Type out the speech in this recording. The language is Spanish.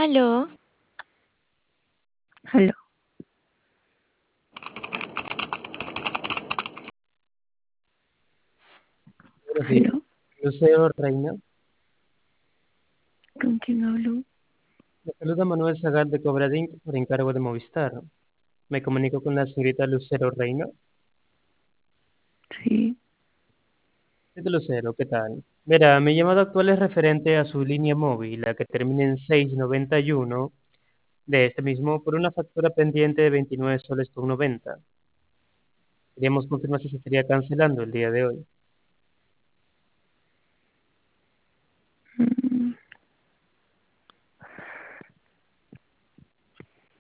Aló, Aló, Buenos días, aló, Lucero Reina. ¿con quién hablo? Me saluda Manuel Zagal de Cobradín por encargo de Movistar. Me comunico con la señorita Lucero Reina. Sí, Señorita Lucero, ¿qué tal? Verá, mi llamada actual es referente a su línea móvil, la que termina en 691 de este mismo, por una factura pendiente de 29 soles con 90. Queríamos confirmar si se estaría cancelando el día de hoy.